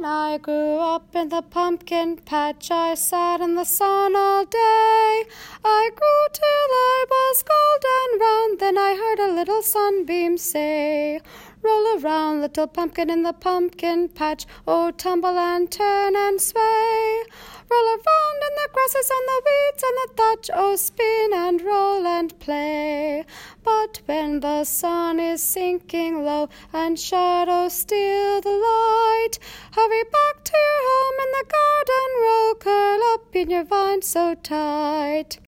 When I grew up in the pumpkin patch, I sat in the sun all day. I grew till I was golden round, then I heard a little sunbeam say, "Roll around, little pumpkin, in the pumpkin patch, oh, tumble and turn and sway. Roll around in the grasses and the weeds and the thatch, oh, spin and roll and play. But when the sun is sinking low and shadows steal the light, hurry back to your home in the garden row, curl up in your vine so tight."